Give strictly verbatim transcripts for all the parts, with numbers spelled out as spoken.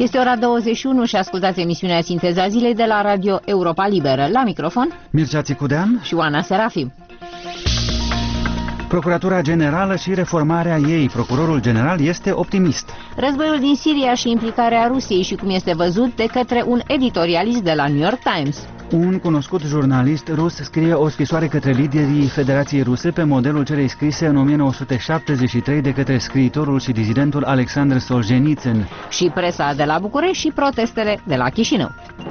Este ora douăzeci și unu și ascultați emisiunea Sinteza Zilei de la Radio Europa Liberă. La microfon, Mircea Țicudean și Oana Serafim. Procuratura Generală și reformarea ei. Procurorul General este optimist. Războiul din Siria și implicarea Rusiei și cum este văzut de către un editorialist de la New York Times. Un cunoscut jurnalist rus scrie o scrisoare către liderii Federației Ruse pe modelul celei scrise în o mie nouă sute șaptezeci și trei de către scriitorul și dizidentul Alexandr Solzhenitsyn. Și presa de la București și protestele de la Chișinău.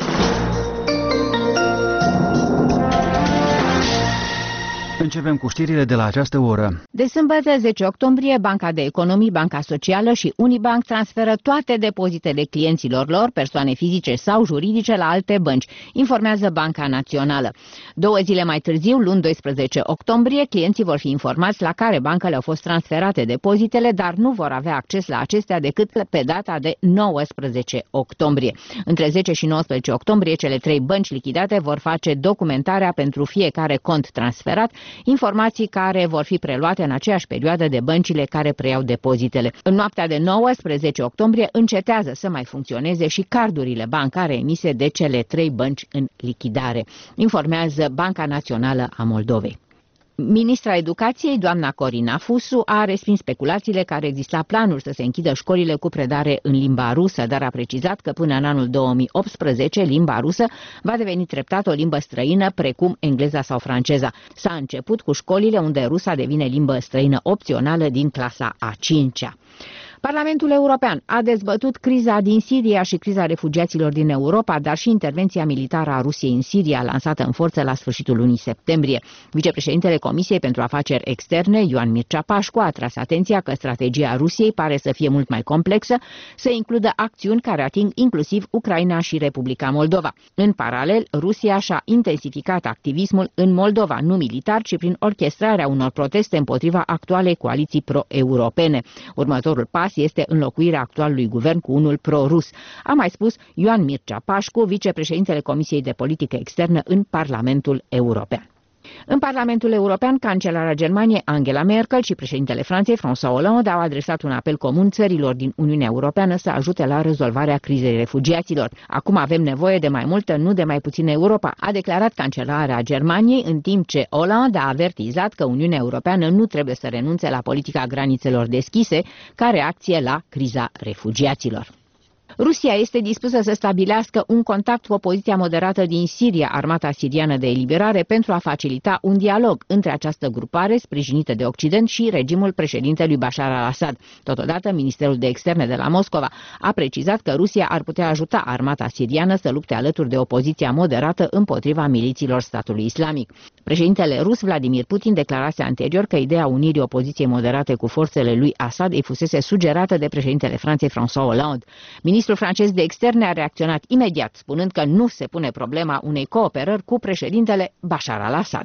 Începem cu știrile de la această oră. De sâmbătă, zece octombrie, Banca de Economii, Banca Socială și Unibank transferă toate depozitele clienților lor, persoane fizice sau juridice, la alte bănci, informează Banca Națională. Două zile mai târziu, luni doisprezece octombrie, clienții vor fi informați la care bancă le-au fost transferate depozitele, dar nu vor avea acces la acestea decât pe data de nouăsprezece octombrie. Între zece și nouăsprezece octombrie, cele trei bănci lichidate vor face documentarea pentru fiecare cont transferat, informații care vor fi preluate în aceeași perioadă de băncile care preiau depozitele. În noaptea de nouăsprezece octombrie încetează să mai funcționeze și cardurile bancare emise de cele trei bănci în lichidare, informează Banca Națională a Moldovei. Ministra Educației, doamna Corina Fusu, a respins speculațiile care exista planuri să se închidă școlile cu predare în limba rusă, dar a precizat că până în anul două mii optsprezece limba rusă va deveni treptat o limbă străină precum engleza sau franceza. S-a început cu școlile unde rusa devine limbă străină opțională din clasa a cincea. Parlamentul European a dezbătut criza din Siria și criza refugiaților din Europa, dar și intervenția militară a Rusiei în Siria, lansată în forță la sfârșitul lunii septembrie. Vicepreședintele Comisiei pentru Afaceri Externe, Ioan Mircea Pașcu, a tras atenția că strategia Rusiei pare să fie mult mai complexă, să includă acțiuni care ating inclusiv Ucraina și Republica Moldova. În paralel, Rusia și-a intensificat activismul în Moldova, nu militar, ci prin orchestrarea unor proteste împotriva actualei coaliții pro-europene. Următorul pas este înlocuirea actualului guvern cu unul pro-rus, a mai spus Ioan Mircea Pașcu, vicepreședintele Comisiei de Politică Externă în Parlamentul European. În Parlamentul European, cancelara Germaniei Angela Merkel și președintele Franței François Hollande au adresat un apel comun țărilor din Uniunea Europeană să ajute la rezolvarea crizei refugiaților. Acum avem nevoie de mai multă, nu de mai puțină Europa, a declarat cancelara Germaniei, în timp ce Hollande a avertizat că Uniunea Europeană nu trebuie să renunțe la politica granițelor deschise ca reacție la criza refugiaților. Rusia este dispusă să stabilească un contact cu opoziția moderată din Siria, Armata Siriană de Eliberare, pentru a facilita un dialog între această grupare, sprijinită de Occident, și regimul președintelui Bashar al-Assad. Totodată, Ministerul de Externe de la Moscova a precizat că Rusia ar putea ajuta armata siriană să lupte alături de opoziția moderată împotriva milițiilor statului islamic. Președintele rus Vladimir Putin declarase anterior că ideea unirii opoziției moderate cu forțele lui Assad îi fusese sugerată de președintele Franței François Hollande. Ministrul francez de externe a reacționat imediat, spunând că nu se pune problema unei cooperări cu președintele Bashar al-Assad.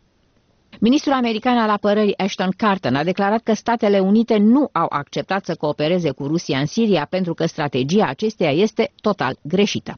Ministrul american al apărării Ashton Carter a declarat că Statele Unite nu au acceptat să coopereze cu Rusia în Siria pentru că strategia acesteia este total greșită.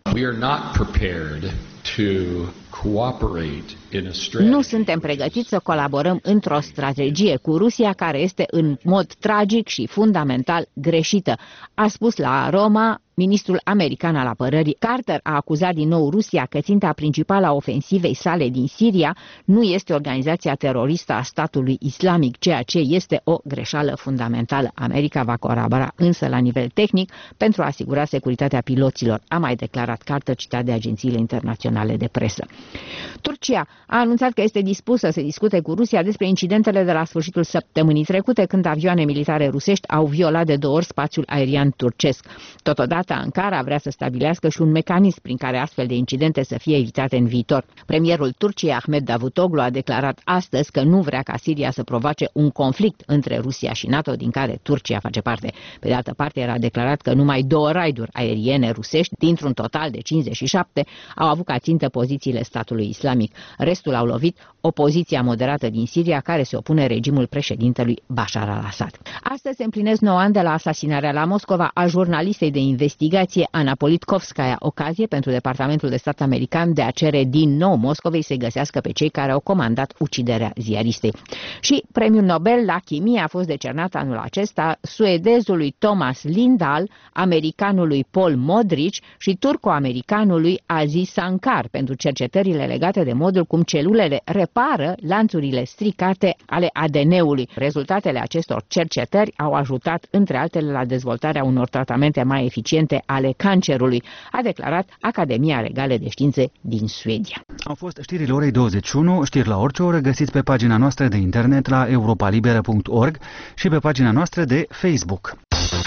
Nu suntem pregătiți să colaborăm într-o strategie cu Rusia care este în mod tragic și fundamental greșită, a spus la Roma ministrul american al apărării. Carter a acuzat din nou Rusia că ținta principală a ofensivei sale din Siria nu este organizația teroristă a statului islamic, ceea ce este o greșeală fundamentală. America va colabora însă la nivel tehnic pentru a asigura securitatea piloților, a mai declarat Carter, citat de agențiile internaționale de presă. Turcia a anunțat că este dispusă să discute cu Rusia despre incidentele de la sfârșitul săptămânii trecute, când avioane militare rusești au violat de două ori spațiul aerian turcesc. Totodată, Ankara vrea să stabilească și un mecanism prin care astfel de incidente să fie evitate în viitor. Premierul Turciei, Ahmed Davutoglu, a declarat astăzi că nu vrea ca Siria să provoace un conflict între Rusia și NATO, din care Turcia face parte. Pe de altă parte, era declarat că numai două raiduri aeriene rusești, dintr-un total de cincizeci și șapte, au avut ca țintă pozițiile statului islamic. Restul au lovit opoziția moderată din Siria, care se opune regimul președintelui Bashar al-Assad. Astăzi se împlinesc nouă ani de la asasinarea la Moscova a jurnalistei de investigație Ana Politkovskaya, ocazie pentru Departamentul de Stat american de a cere din nou Moscovei să găsească pe cei care au comandat uciderea ziaristei. Și premiul Nobel la chimie a fost decernat anul acesta suedezului Thomas Lindahl, americanului Paul Modrich și turco-americanului Aziz Sankar pentru cercetările legate de modul cum celulele repară lanțurile stricate ale A D N-ului. Rezultatele acestor cercetări au ajutat, între altele, la dezvoltarea unor tratamente mai eficiente ale cancerului, a declarat Academia Regală de Științe din Suedia. Au fost știrile orei douăzeci și unu, știri la orice oră găsiți pe pagina noastră de internet la europa liberă punct org și pe pagina noastră de Facebook.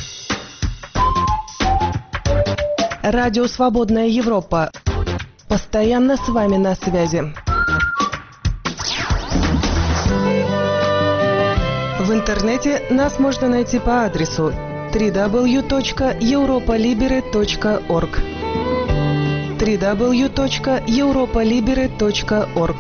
Радио «Свободная Европа». Постоянно с вами на связи. В интернете нас можно найти по адресу дабл ю дабл ю дабл ю точка европа либере точка орг дабл ю дабл ю дабл ю точка европа либере точка орг.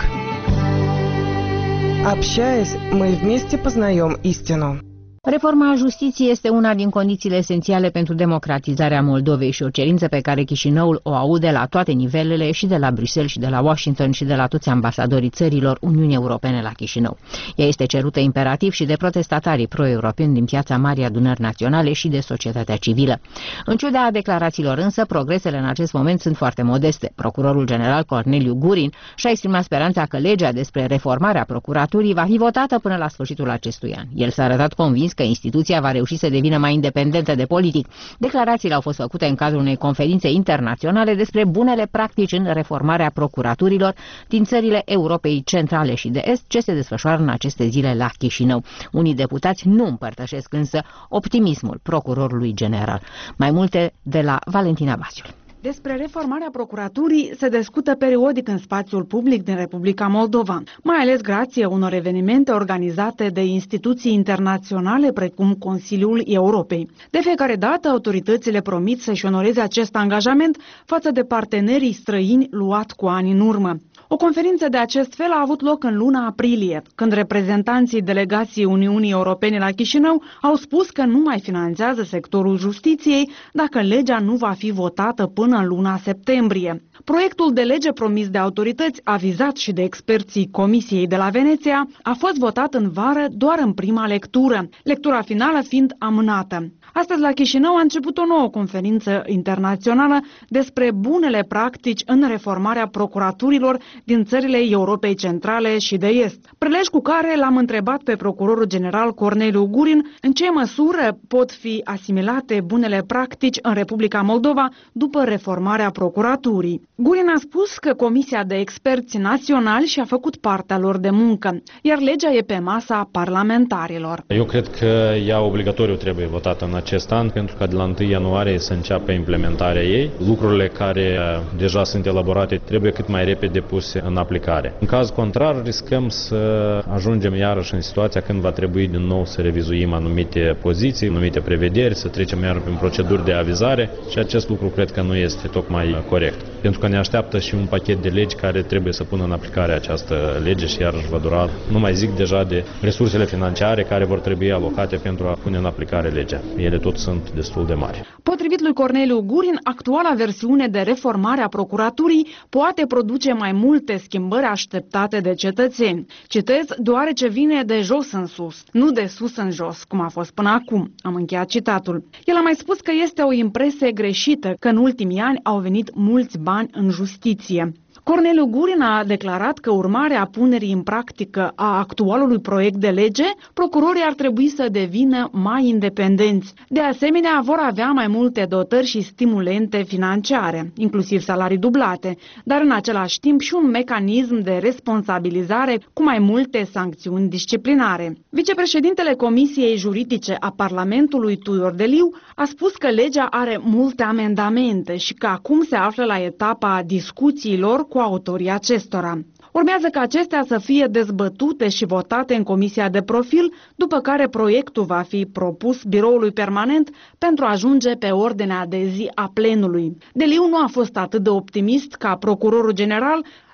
Общаясь, мы вместе познаем истину. Reforma justiției este una din condițiile esențiale pentru democratizarea Moldovei și o cerință pe care Chișinăul o aude la toate nivelele, și de la Bruxelles și de la Washington și de la toți ambasadorii țărilor Uniunii Europene la Chișinău. Ea este cerută imperativ și de protestatarii pro-europeni din piața Marii Adunări Naționale și de societatea civilă. În ciuda declarațiilor însă, progresele în acest moment sunt foarte modeste. Procurorul general Corneliu Gurin și-a exprimat speranța că legea despre reformarea procuraturii va fi votată până la sfârșitul acestui an. El s-a arătat convins că instituția va reuși să devină mai independentă de politic. Declarațiile au fost făcute în cadrul unei conferințe internaționale despre bunele practici în reformarea procuraturilor din țările Europei Centrale și de Est, ce se desfășoară în aceste zile la Chișinău. Unii deputați nu împărtășesc însă optimismul procurorului general. Mai multe de la Valentina Basiul. Despre reformarea procuraturii se discută periodic în spațiul public din Republica Moldova, mai ales grație unor evenimente organizate de instituții internaționale precum Consiliul Europei. De fiecare dată, autoritățile promit să-și onoreze acest angajament față de partenerii străini luat cu ani în urmă. O conferință de acest fel a avut loc în luna aprilie, când reprezentanții delegației Uniunii Europene la Chișinău au spus că nu mai finanțează sectorul justiției dacă legea nu va fi votată până în luna septembrie. Proiectul de lege promis de autorități, avizat și de experții Comisiei de la Veneția, a fost votat în vară doar în prima lectură, lectura finală fiind amânată. Astăzi la Chișinău a început o nouă conferință internațională despre bunele practici în reformarea procuraturilor din țările Europei Centrale și de Est. Prilej cu care l-am întrebat pe procurorul general Corneliu Gurin în ce măsură pot fi asimilate bunele practici în Republica Moldova după reformarea procuraturii. Gurin a spus că Comisia de Experți Naționali și-a făcut partea lor de muncă, iar legea e pe masa parlamentarilor. Eu cred că ea obligatoriu trebuie votată în acest an, pentru că de la întâi ianuarie să înceapă implementarea ei. Lucrurile care deja sunt elaborate trebuie cât mai repede puse în aplicare. În caz contrar, riscăm să ajungem iarăși în situația când va trebui din nou să revizuim anumite poziții, anumite prevederi, să trecem iar prin proceduri de avizare și acest lucru cred că nu este tocmai corect. Pentru că ne așteaptă și un pachet de legi care trebuie să pună în aplicare această lege și iarăși va dura, nu mai zic deja de resursele financiare care vor trebui alocate pentru a pune în aplicare legea. Ele tot sunt destul de mari. Potrivit lui Corneliu Gurin, actuala versiune de reformare a procuraturii poate produce mai multe schimbări așteptate de cetățeni. Citez, deoarece vine de jos în sus, nu de sus în jos, cum a fost până acum. Am încheiat citatul. El a mai spus că este o impresie greșită că în ultimii ani au venit mulți bani în justiție. Corneliu Gurin a declarat că urmare a punerii în practică a actualului proiect de lege, procurorii ar trebui să devină mai independenți. De asemenea, vor avea mai multe dotări și stimulente financiare, inclusiv salarii dublate, dar în același timp și un mecanism de responsabilizare cu mai multe sancțiuni disciplinare. Vicepreședintele Comisiei Juridice a Parlamentului, Tudor Deliu, a spus că legea are multe amendamente și că acum se află la etapa discuțiilor cu autorii acestora. Urmează ca acestea să fie dezbătute și votate în Comisia de Profil, după care proiectul va fi propus biroului permanent pentru a ajunge pe ordinea de zi a plenului. Deliu nu a fost atât de optimist ca procurorul general,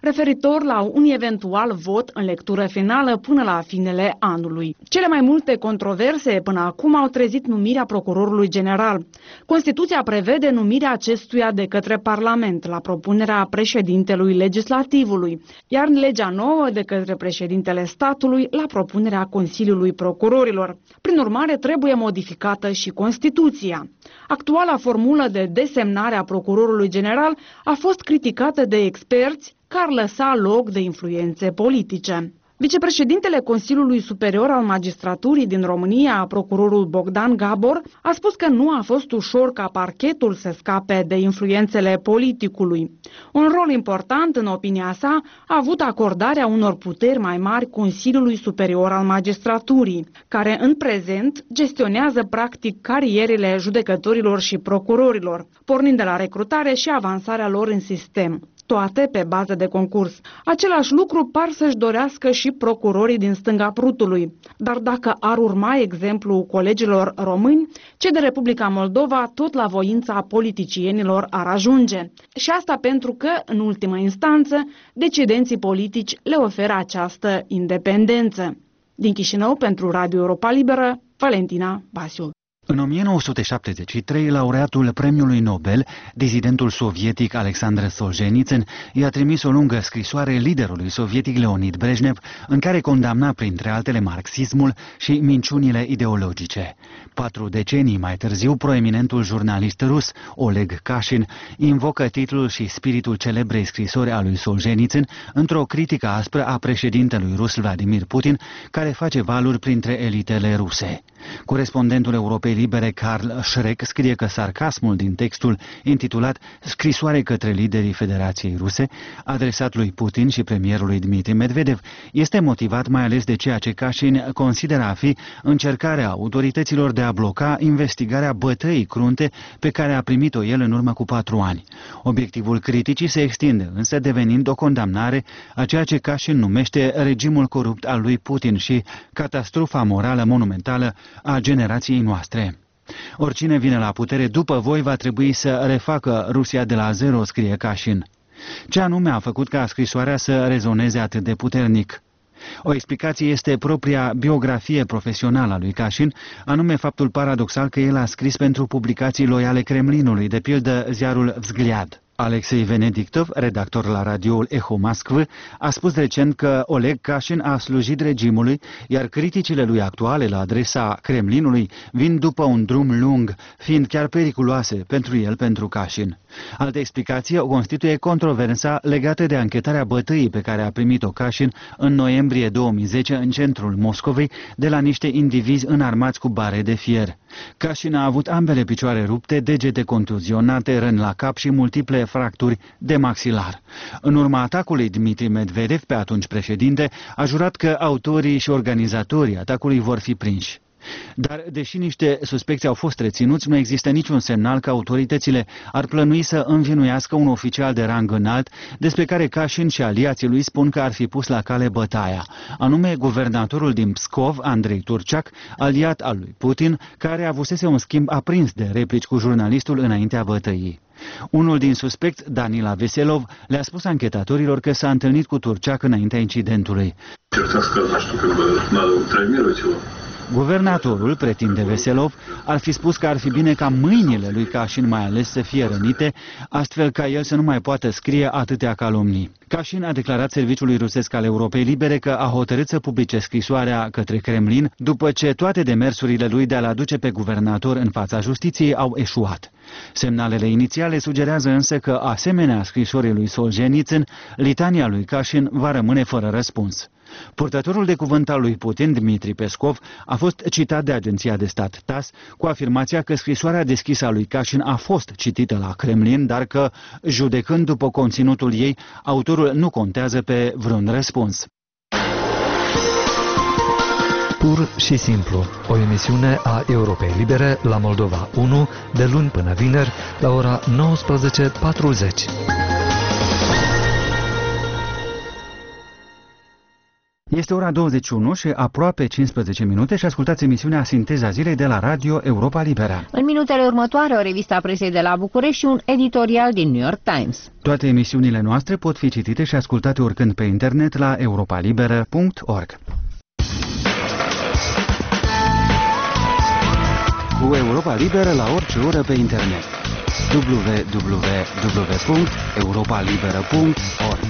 referitor la un eventual vot în lectură finală până la finele anului. Cele mai multe controverse până acum au trezit numirea procurorului general. Constituția prevede numirea acestuia de către Parlament la propunerea președintelui legislativului, iar legea nouă de către președintele statului la propunerea Consiliului Procurorilor. Prin urmare, trebuie modificată și Constituția. Actuala formulă de desemnare a procurorului general a fost criticată de experți că ar lăsa loc de influențe politice. Vicepreședintele Consiliului Superior al Magistraturii din România, procurorul Bogdan Gabor, a spus că nu a fost ușor ca parchetul să scape de influențele politicului. Un rol important, în opinia sa, a avut acordarea unor puteri mai mari Consiliului Superior al Magistraturii, care în prezent gestionează practic carierele judecătorilor și procurorilor, pornind de la recrutare și avansarea lor în sistem, toate pe bază de concurs. Același lucru par să-și dorească și procurorii din stânga prutului. Dar dacă ar urma exemplul colegilor români, cei de Republica Moldova tot la voința politicienilor ar ajunge. Și asta pentru că, în ultimă instanță, decidenții politici le oferă această independență. Din Chișinău, pentru Radio Europa Liberă, Valentina Basiu. În o mie nouă sute șaptezeci și trei, laureatul Premiului Nobel, dizidentul sovietic Alexandr Solzhenitsyn, i-a trimis o lungă scrisoare liderului sovietic Leonid Brejnev, în care condamna, printre altele, marxismul și minciunile ideologice. Patru decenii mai târziu, proeminentul jurnalist rus Oleg Kashin invocă titlul și spiritul celebrei scrisori a lui Solzhenitsyn într-o critică aspră a președintelui rus Vladimir Putin, care face valuri printre elitele ruse. Corespondentul Europei Libere Carl Schreck scrie că sarcasmul din textul intitulat Scrisoare către liderii Federației Ruse, adresat lui Putin și premierului Dmitri Medvedev, este motivat mai ales de ceea ce Kashin consideră a fi încercarea autorităților de a bloca investigarea bătăii crunte pe care a primit-o el în urmă cu patru ani. Obiectivul criticii se extinde, însă devenind o condamnare a ceea ce Kashin numește regimul corupt al lui Putin și catastrofa morală monumentală a generației noastre. Oricine vine la putere după voi va trebui să refacă Rusia de la zero, scrie Kashin. Ce anume a făcut ca scrisoarea să rezoneze atât de puternic? O explicație este propria biografie profesională a lui Kashin, anume faptul paradoxal că el a scris pentru publicații loiale Kremlinului, de pildă ziarul Vzgliad. Alexei Venediktov, redactor la radioul Echo Moskvă, a spus recent că Oleg Kashin a slujit regimului, iar criticile lui actuale la adresa Kremlinului vin după un drum lung, fiind chiar periculoase pentru el, pentru Kashin. Altă explicație o constituie controversa legată de anchetarea bătăii pe care a primit-o Kashin în noiembrie două mii zece în centrul Moscovei de la niște indivizi înarmați cu bare de fier. Kashin a avut ambele picioare rupte, degete contuzionate, răni la cap și multiple fracturi de maxilar. În urma atacului, Dmitri Medvedev, pe atunci președinte, a jurat că autorii și organizatorii atacului vor fi prinși. Dar, deși niște suspecți au fost reținuți, nu există niciun semnal că autoritățile ar plănui să învinuiască un oficial de rang înalt, despre care Kashin și aliații lui spun că ar fi pus la cale bătaia, anume guvernatorul din Pskov, Andrei Turciac, aliat al lui Putin, care avusese un schimb aprins de replici cu jurnalistul înaintea bătăii. Unul din suspecți, Danila Veselov, le-a spus anchetatorilor că s-a întâlnit cu Turciac înaintea incidentului. Guvernatorul, pretinde Veselov, ar fi spus că ar fi bine ca mâinile lui Kashin mai ales să fie rănite, astfel ca el să nu mai poată scrie atâtea calomnii. Kashin a declarat serviciului rusesc al Europei Libere că a hotărât să publice scrisoarea către Kremlin după ce toate demersurile lui de a-l aduce pe guvernator în fața justiției au eșuat. Semnalele inițiale sugerează însă că, asemenea scrisorii lui Solzhenitsyn, litania lui Kashin va rămâne fără răspuns. Purtătorul de cuvânt al lui Putin, Dmitri Peskov, a fost citat de agenția de stat TASS cu afirmația că scrisoarea deschisă a lui Kashin a fost citită la Kremlin, dar că, judecând după conținutul ei, autorul nu contează pe vreun răspuns. Pur și simplu, o emisiune a Europei Libere la Moldova unu, de luni până vineri, la ora nouăsprezece patruzeci. Este ora douăzeci și unu și aproape cincisprezece minute și ascultați emisiunea Sinteza Zilei de la Radio Europa Liberă. În minutele următoare, o revistă a presei de la București și un editorial din New York Times. Toate emisiunile noastre pot fi citite și ascultate oricând pe internet la europa liberă punct org. Cu Europa Liberă la orice oră pe internet. w w w punct europa liberă punct org.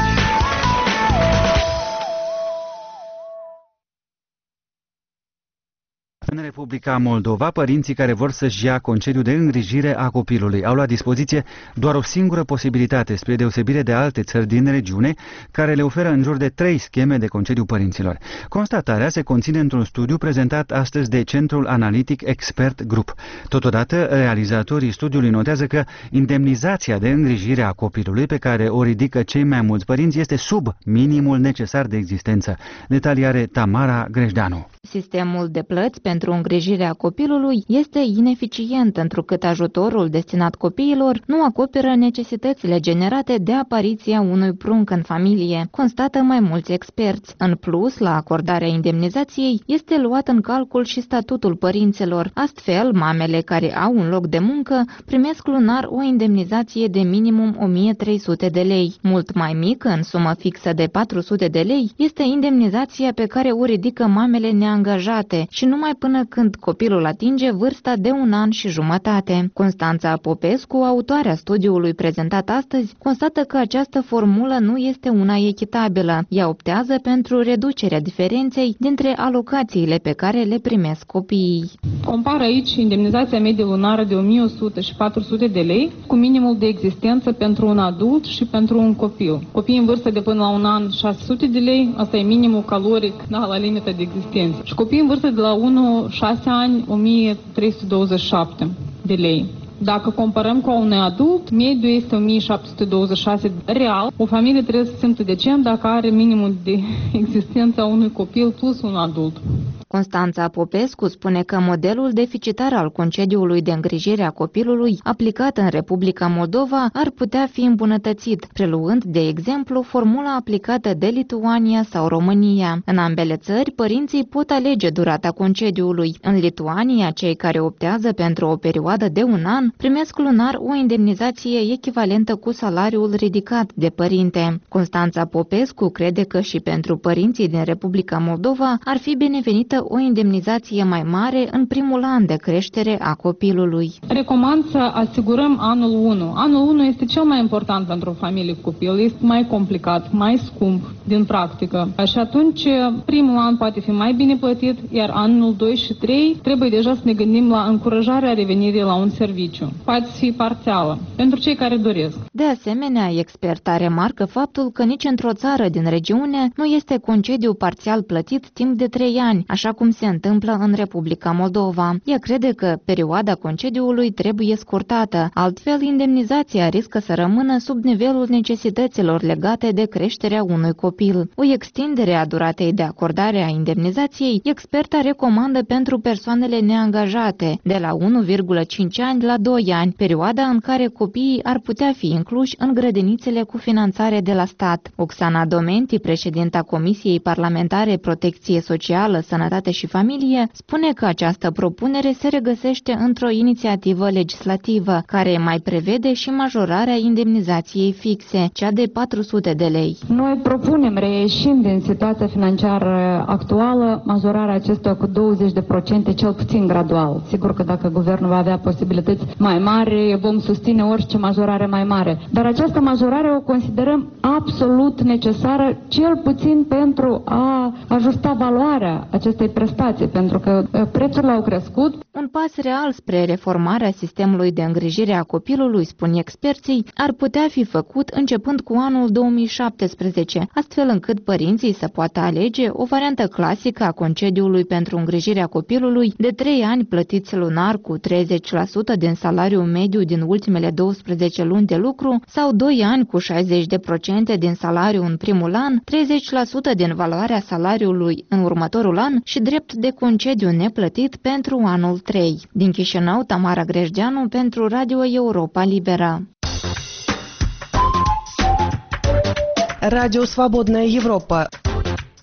În Republica Moldova, părinții care vor să-și ia concediu de îngrijire a copilului au la dispoziție doar o singură posibilitate, spre deosebire de alte țări din regiune, care le oferă în jur de trei scheme de concediu părinților. Constatarea se conține într-un studiu prezentat astăzi de Centrul Analitic Expert Group. Totodată, realizatorii studiului notează că indemnizația de îngrijire a copilului pe care o ridică cei mai mulți părinți este sub minimul necesar de existență. Detalii are Tamara Grejdeanu. Sistemul de plăți pentru îngrijirea copilului este ineficient, întrucât ajutorul destinat copiilor nu acoperă necesitățile generate de apariția unui prunc în familie, constată mai mulți experți. În plus, la acordarea indemnizației este luat în calcul și statutul părinților. Astfel, mamele care au un loc de muncă primesc lunar o indemnizație de minimum o mie trei sute de lei. Mult mai mică, în sumă fixă de patru sute de lei, este indemnizația pe care o ridică mamele neangajate și numai până când copilul atinge vârsta de un an și jumătate. Constanța Popescu, autoarea studiului prezentat astăzi, constată că această formulă nu este una echitabilă. Ea optează pentru reducerea diferenței dintre alocațiile pe care le primesc copiii. Compară aici indemnizația medie lunară de o mie o sută și patru sute de lei cu minimul de existență pentru un adult și pentru un copil. Copiii în vârstă de până la un an șase sute de lei, asta e minimul caloric, da, la limita de existență. Și copiii în vârstă de la unu șase ani, o mie trei sute douăzeci și șapte de lei. Dacă comparăm cu un adult, mediul este o mie șapte sute douăzeci și șase real. O familie trebuie să se simtă decent dacă are minimul de existență a unui copil plus un adult. Constanța Popescu spune că modelul deficitar al concediului de îngrijire a copilului aplicat în Republica Moldova ar putea fi îmbunătățit, preluând, de exemplu, formula aplicată de Lituania sau România. În ambele țări, părinții pot alege durata concediului. În Lituania, cei care optează pentru o perioadă de un an primesc lunar o indemnizație echivalentă cu salariul ridicat de părinte. Constanța Popescu crede că și pentru părinții din Republica Moldova ar fi binevenită o indemnizație mai mare în primul an de creștere a copilului. Recomand să asigurăm anul unu. Anul unu este cel mai important pentru o familie cu copil. Este mai complicat, mai scump din practică. Și atunci primul an poate fi mai bine plătit, iar anul doi și trei trebuie deja să ne gândim la încurajarea revenirii la un serviciu. Poate fi parțială, pentru cei care doresc. De asemenea, experta remarcă faptul că nici într-o țară din regiune nu este concediu parțial plătit timp de trei ani, așa cum se întâmplă în Republica Moldova. Ea crede că perioada concediului trebuie scurtată, altfel indemnizația riscă să rămână sub nivelul necesităților legate de creșterea unui copil. O extindere a duratei de acordare a indemnizației, experta recomandă pentru persoanele neangajate, de la unu virgulă cinci ani la doi ani, perioada în care copiii ar putea fi incluși în grădinițele cu finanțare de la stat. Oxana Domenti, președinta Comisiei Parlamentare Protecție Socială, Sănătate și Familie, spune că această propunere se regăsește într-o inițiativă legislativă, care mai prevede și majorarea indemnizației fixe, cea de patru sute de lei. Noi propunem, reieșind din situația financiară actuală, majorarea acestea cu douăzeci de procente, cel puțin gradual. Sigur că dacă guvernul va avea posibilități mai mari, vom susține orice majorare mai mare. Dar această majorare o considerăm absolut necesară, cel puțin pentru a ajusta valoarea acestei prestații, pentru că prețurile au crescut. Un pas real spre reformarea sistemului de îngrijire a copilului, spun experții, ar putea fi făcut începând cu anul două mii șaptesprezece, astfel încât părinții să poată alege o variantă clasică a concediului pentru îngrijirea copilului de trei ani plătiți lunar cu treizeci la sută din salariul mediu din ultimele douăsprezece luni de lucru sau doi ani cu șaizeci la sută din salariu în primul an, treizeci la sută din valoarea salariului în următorul an și drept de concediu neplătit pentru anul trei. Din Chișinău, Tamara Grejdeanu pentru Radio Europa Liberă. Радио «Свободная Европа».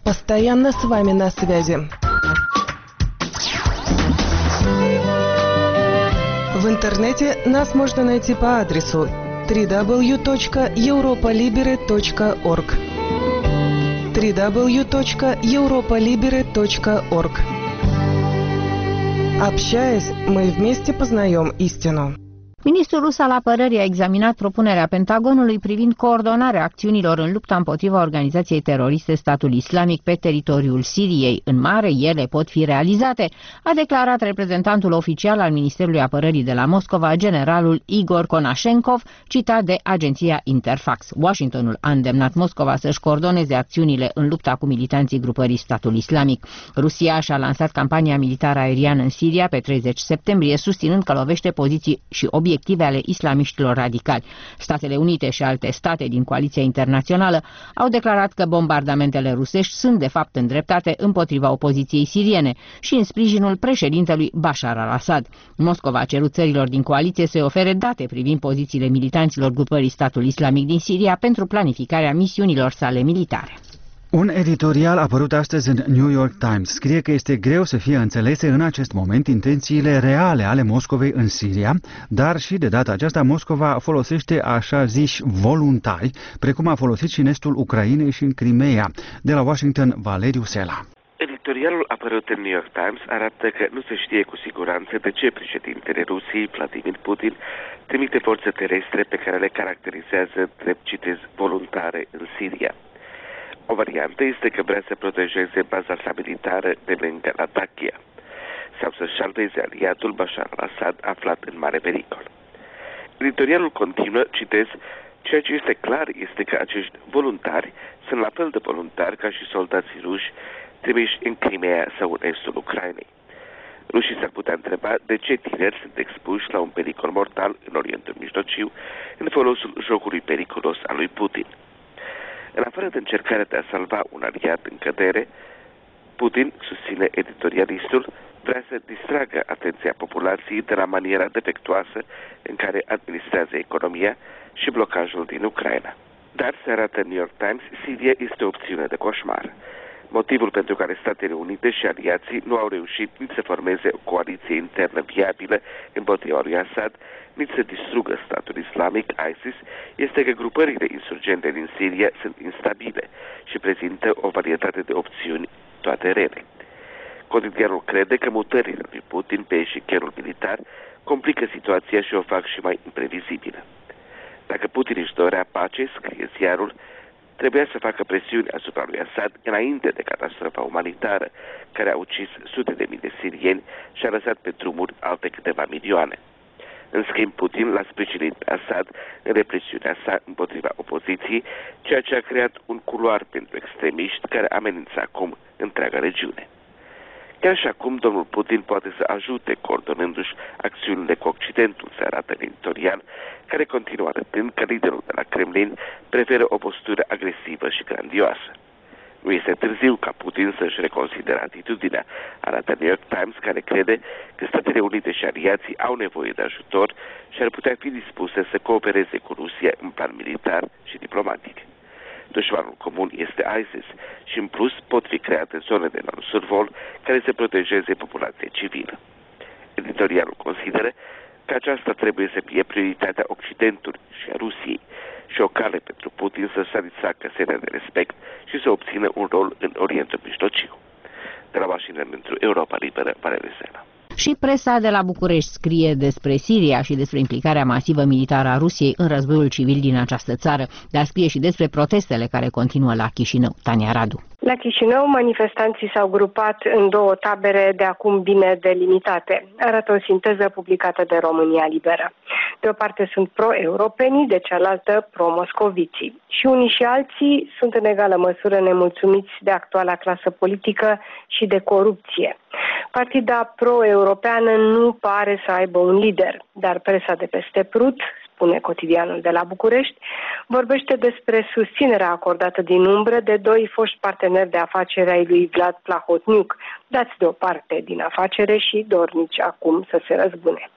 Постоянно с вами на связи. В интернете нас можно найти по адресу дабл ю дабл ю дабл ю точка европа либере точка орг. дабл ю дабл ю дабл ю точка европа либере точка орг. Общаясь, мы вместе познаем истину. Ministrul rus al apărării a examinat propunerea Pentagonului privind coordonarea acțiunilor în lupta împotriva organizației teroriste Statul Islamic pe teritoriul Siriei. În mare, ele pot fi realizate, a declarat reprezentantul oficial al Ministerului Apărării de la Moscova, generalul Igor Konashenkov, citat de agenția Interfax. Washingtonul a îndemnat Moscova să-și coordoneze acțiunile în lupta cu militanții grupării Statul Islamic. Rusia și-a lansat campania militară aeriană în Siria pe treizeci septembrie, susținând că lovește poziții și obiective ale islamiștilor radicali. Statele Unite și alte state din coaliția internațională au declarat că bombardamentele rusești sunt de fapt îndreptate împotriva opoziției siriene și în sprijinul președintelui Bashar al-Assad. Moscova a cerut țărilor din coaliție să-i ofere date privind pozițiile militanților grupării Statul Islamic din Siria pentru planificarea misiunilor sale militare. Un editorial apărut astăzi în New York Times scrie că este greu să fie înțelese în acest moment intențiile reale ale Moscovei în Siria, dar și de data aceasta Moscova folosește așa ziși voluntari, precum a folosit și în estul Ucrainei și în Crimea. De la Washington, Valeriu Sela. Editorialul apărut în New York Times arată că nu se știe cu siguranță de ce președintele Rusiei, Vladimir Putin, trimite forțe terestre pe care le caracterizează drept, citez, voluntare în Siria. O variantă este că vrea să protejeze baza sa militară de lângă Latakia sau să-și salveze aliatul Bashar al-Assad aflat în mare pericol. Editorialul continuă, citez, ceea ce este clar este că acești voluntari sunt la fel de voluntari ca și soldații ruși trimiși în Crimea sau în estul Ucrainei. Rușii s-ar putea întreba de ce tineri sunt expuși la un pericol mortal în Orientul Mijlociu în folosul jocului periculos al lui Putin. În afară de încercarea de a salva un aliat în cădere, Putin, susține editorialistul, vrea să distragă atenția populației de la maniera defectuoasă în care administrează economia și blocajul din Ucraina. Dar, se arată în New York Times, Siria este o opțiune de coșmar. Motivul pentru care Statele Unite și aliații nu au reușit nici să formeze o coaliție internă viabilă împotriva lui Assad, nici să distrugă statul islamic, ISIS, este că grupările insurgente din Siria sunt instabile și prezintă o varietate de opțiuni, toate rele. Cotidianul crede că mutările lui Putin pe eșichierul militar complică situația și o fac și mai imprevizibilă. Dacă Putin își dorea pace, scrie ziarul, trebuia să facă presiuni asupra lui Assad înainte de catastrofa umanitară, care a ucis sute de mii de sirieni și a lăsat pe drumuri alte câteva milioane. În schimb, Putin l-a sprijinit pe Assad în represiunea sa împotriva opoziției, ceea ce a creat un culoar pentru extremiști care amenință acum întreaga regiune. Chiar și acum, domnul Putin poate să ajute coordonându-și acțiunile cu Occidentul, se arată în editorial, care continuă arătând că liderul de la Kremlin preferă o postură agresivă și grandioasă. Nu este târziu ca Putin să-și reconsidere atitudinea, arată New York Times, care crede că Statele Unite și aliații au nevoie de ajutor și ar putea fi dispuse să coopereze cu Rusia în plan militar și diplomatic. Dușmanul comun este ISIS și în plus pot fi create zone de non-survol care să protejeze populația civilă. Editorialul consideră că aceasta trebuie să fie prioritatea Occidentului și a Rusiei și o cale pentru Putin să satisfacă semne de respect și să obțină un rol în Orientul Mijlociu. De la Washington pentru Europa Liberă, Valeriu Sela. Și presa de la București scrie despre Siria și despre implicarea masivă militară a Rusiei în războiul civil din această țară, dar scrie și despre protestele care continuă la Chișinău. Tania Radu. La Chișinău, manifestanții s-au grupat în două tabere de acum bine delimitate. Arată o sinteză publicată de România Liberă. De o parte sunt pro-europenii, de cealaltă pro-moscoviții. Și unii și alții sunt în egală măsură nemulțumiți de actuala clasă politică și de corupție. Partida pro-europeană nu pare să aibă un lider, dar presa de peste Prut, spune Cotidianul de la București, vorbește despre susținerea acordată din umbră de doi foști parteneri de afaceri ai lui Vlad Plahotniuc, dați deoparte din afacere și dornici acum să se răzbune.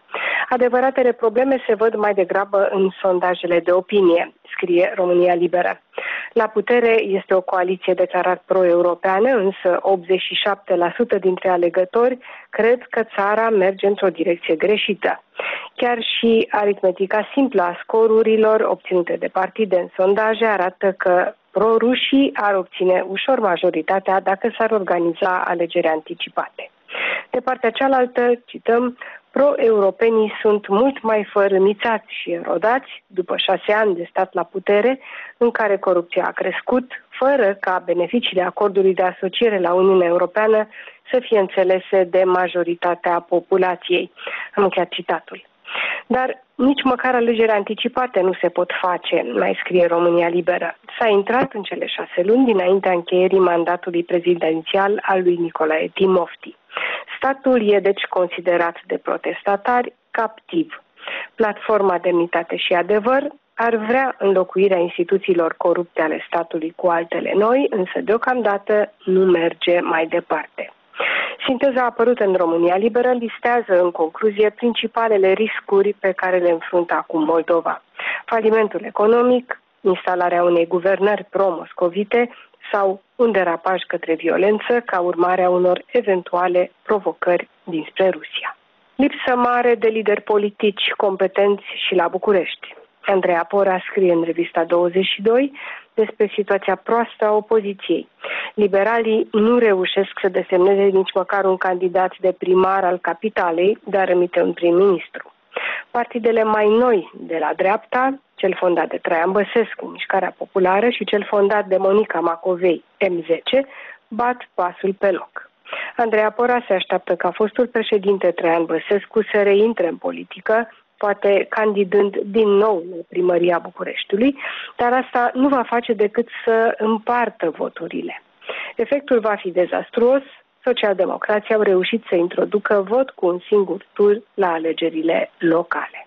Adevăratele probleme se văd mai degrabă în sondajele de opinie, scrie România Liberă. La putere este o coaliție declarat pro-europeană, însă optzeci și șapte la sută dintre alegători cred că țara merge într-o direcție greșită. Chiar și aritmetica simplă a scorurilor obținute de partide în sondaje arată că pro-rușii ar obține ușor majoritatea dacă s-ar organiza alegeri anticipate. De partea cealaltă, cităm, pro-europenii sunt mult mai fărâmițați și erodați după șase ani de stat la putere, în care corupția a crescut, fără ca beneficiile acordului de asociere la Uniunea Europeană să fie înțelese de majoritatea populației. Am încheiat citatul. Dar nici măcar alegeri anticipate nu se pot face, mai scrie România Liberă. S-a intrat în cele șase luni dinaintea încheierii mandatului prezidențial al lui Nicolae Timofti. Statul e deci considerat de protestatari captiv. Platforma Demnitate și Adevăr ar vrea înlocuirea instituțiilor corupte ale statului cu altele noi, însă deocamdată nu merge mai departe. Sinteza apărută în România Liberă listează în concluzie principalele riscuri pe care le înfruntă acum Moldova. Falimentul economic, instalarea unei guvernări pro-moscovite sau un derapaj către violență ca urmare a unor eventuale provocări dinspre Rusia. Lipsă mare de lideri politici competenți și la București. Andreea Pora scrie în revista douăzeci și doi despre situația proastă a opoziției. Liberalii nu reușesc să desemneze nici măcar un candidat de primar al capitalei, dar emite un prim-ministru. Partidele mai noi de la dreapta, cel fondat de Traian Băsescu, Mișcarea Populară, și cel fondat de Monica Macovei, M zece, bat pasul pe loc. Andreea Pora se așteaptă ca fostul președinte Traian Băsescu să reintre în politică, poate candidând din nou în primăria Bucureștiului, dar asta nu va face decât să împartă voturile. Efectul va fi dezastruos. Socialdemocrații au reușit să introducă vot cu un singur tur la alegerile locale.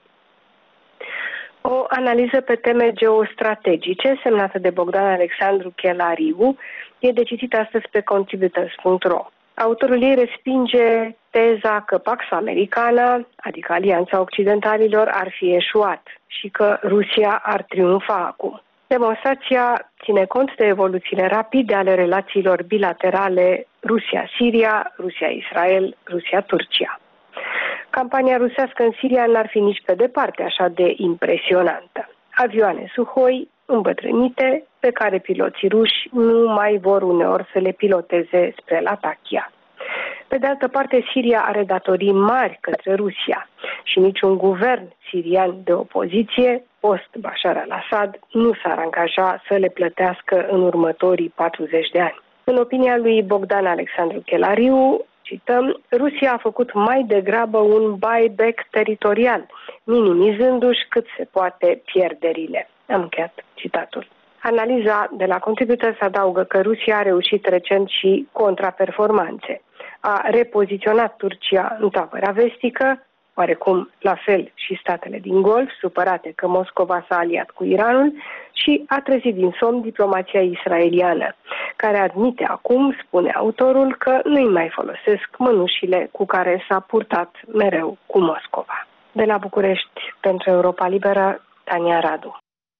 O analiză pe teme geostrategice, semnată de Bogdan Alexandru Chelariu, e de citit astăzi pe contributors punct ro. Autorul ei respinge teza că Pax Americana, adică Alianța Occidentalilor, ar fi eșuat și că Rusia ar triumfa acum. Demonstrația ține cont de evoluțiile rapide ale relațiilor bilaterale Rusia-Siria, Rusia-Israel, Rusia-Turcia. Campania rusească în Siria n-ar fi nici pe departe așa de impresionantă. Avioane Suhoi îmbătrânite, pe care piloții ruși nu mai vor uneori să le piloteze spre Latakia. Pe de altă parte, Siria are datorii mari către Rusia și niciun guvern sirian de opoziție, post-Bashar al-Assad, nu s-ar angaja să le plătească în următorii patruzeci de ani. În opinia lui Bogdan Alexandru Chelariu, cităm, Rusia a făcut mai degrabă un buyback teritorial, minimizându-și cât se poate pierderile. Am încheiat citatul. Analiza de la Contributors adaugă că Rusia a reușit recent și contraperformanțe. A repoziționat Turcia în tabăra vestică, oarecum la fel și statele din Golf, supărate că Moscova s-a aliat cu Iranul, și a trezit din somn diplomația israeliană, care admite acum, spune autorul, că nu-i mai folosesc mănușile cu care s-a purtat mereu cu Moscova. De la București, pentru Europa Liberă, Tania Radu.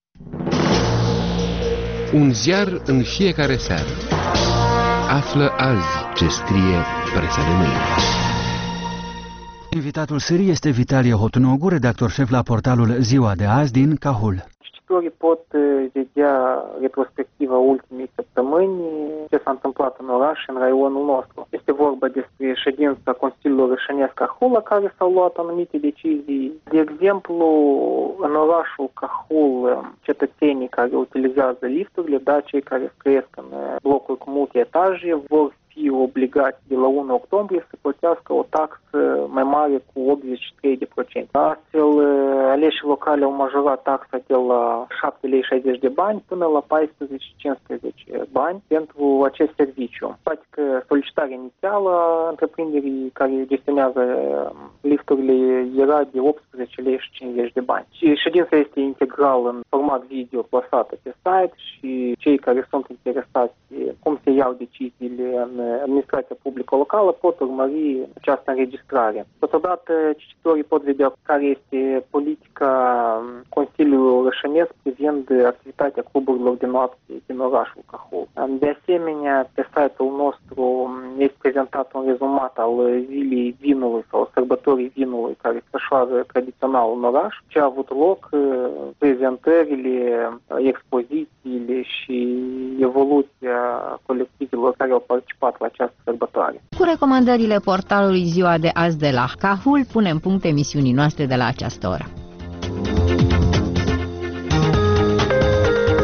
Un ziar în fiecare seară. Află azi ce scrie presa de mâine. Invitatul serii este Vitalie Hotnogu, redactor șef la portalul Ziua de azi din Cahul. Cititorii pot vedea retrospectiva ultimii săptămâni, ce s-a întâmplat în oraș, în raionul nostru. Este vorba despre ședința Consiliului Rășănesc Cahul, la care s-au luat anumite decizii. De exemplu, în orașul Cahul, cetățenii care utilizează lifturile, da, cei care trăiesc în blocuri cu multe etaje, vor fi obligați de la unu octombrie să plătească o taxă mai mare cu optzeci și trei la sută. Astfel, aleșii locale au majorat taxa de la șapte lei șaizeci de bani până la paisprezece cincisprezece bani pentru acest serviciu. Poate că solicitarea inițială a întreprinderii care gestionează lifturile era de optsprezece lei și cincizeci de bani. Și ședința este integral în format video plasată pe site și cei care sunt interesați cum se iau deciziile în administrația publică locală pot urmări această înregistrare. Totodată, cititorii pot vedea care este politica Consiliului Orășănesc privind activitatea cluburilor de noapte din orașul Cahul. De asemenea, pe site-ul nostru este prezentat un rezumat al zilei vinului sau sărbătorii vinului care se desfășoară tradițional în oraș, ce a avut loc, prezentările, expozițiile și evoluția colectivelor care au participat la această sărbătoare. Cu recomandările portalului Ziua de azi de la Cahul, punem punct emisiunii noastre de la această oră.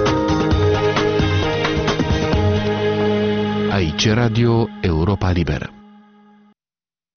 Aici Radio Europa Liberă.